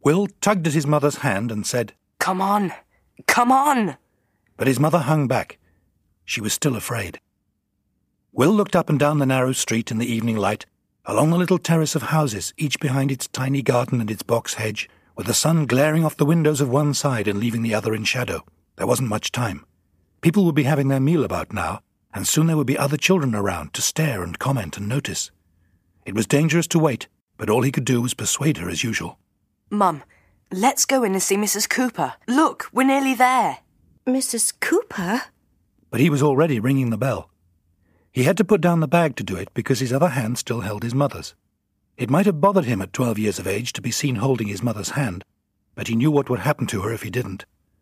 Will tugged at his mother's hand and said, "Come on! Come on!" But his mother hung back. She was still afraid. Will looked up and down the narrow street in the evening light, along the little terrace of houses, each behind its tiny garden and its box hedge, with the sun glaring off the windows of one side and leaving the other in shadow. There wasn't much time. People would be having their meal about now, and soon there would be other children around to stare and comment and notice. It was dangerous to wait, but all he could do was persuade her as usual. "Mum, let's go in and see Mrs. Cooper. Look, we're nearly there." Mrs. Cooper? But he was already ringing the bell. He had to put down the bag to do it because his other hand still held his mother's. It might have bothered him at 12 years of age to be seen holding his mother's hand, but he knew what would happen to her if he didn't.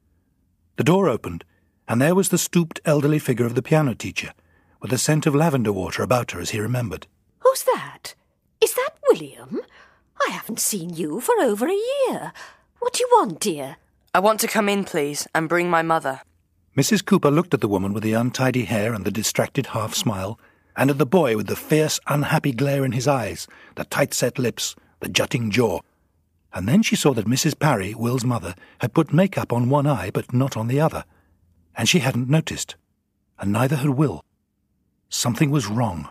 The door opened, and there was the stooped elderly figure of the piano teacher, with a scent of lavender water about her as he remembered. Who's that? Is that William? I haven't seen you for over a year. What do you want, dear? "I want to come in, please, and bring my mother." Mrs. Cooper looked at the woman with the untidy hair and the distracted half-smile, and at the boy with the fierce, unhappy glare in his eyes, the tight-set lips, the jutting jaw. And then she saw that Mrs. Parry, Will's mother, had put makeup on one eye but not on the other. And she hadn't noticed. And neither had Will. Something was wrong.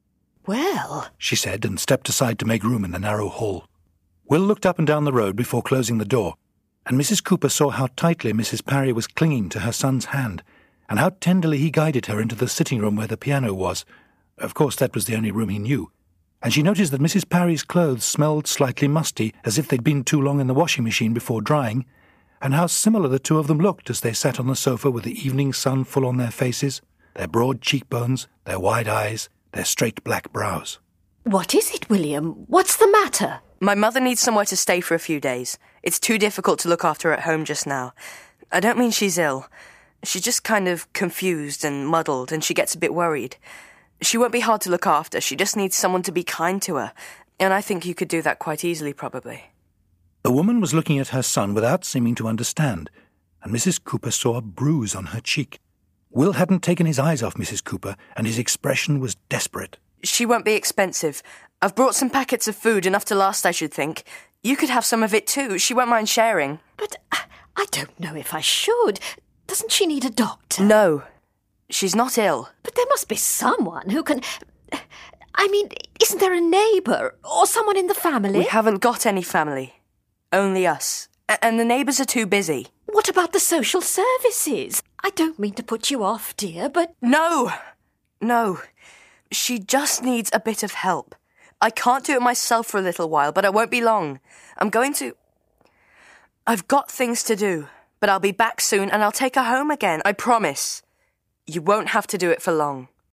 Well, she said, and stepped aside to make room in the narrow hall. Will looked up and down the road before closing the door, and Mrs. Cooper saw how tightly Mrs. Parry was clinging to her son's hand, and how tenderly he guided her into the sitting room where the piano was. Of course, that was the only room he knew. And she noticed that Mrs. Parry's clothes smelled slightly musty, as if they'd been too long in the washing machine before drying, and how similar the two of them looked as they sat on the sofa with the evening sun full on their faces, their broad cheekbones, their wide eyes, their straight black brows. What is it, William? What's the matter? My mother needs somewhere to stay for a few days. It's too difficult to look after her at home just now. I don't mean she's ill. She's just kind of confused and muddled, and she gets a bit worried. She won't be hard to look after. She just needs someone to be kind to her. And I think you could do that quite easily, probably. The woman was looking at her son without seeming to understand, and Mrs. Cooper saw a bruise on her cheek. Will hadn't taken his eyes off Mrs. Cooper, and his expression was desperate. "She won't be expensive. I've brought some packets of food, enough to last, I should think. You could have some of it too. She won't mind sharing." But I don't know if I should. Doesn't she need a doctor? No. She's not ill. But there must be someone who can... I mean, isn't there a neighbour or someone in the family? We haven't got any family. Only us. And the neighbours are too busy. What about the social services? I don't mean to put you off, dear, but... No. She just needs a bit of help. I can't do it myself for a little while, but I won't be long. I've got things to do, but I'll be back soon and I'll take her home again, I promise. You won't have to do it for long.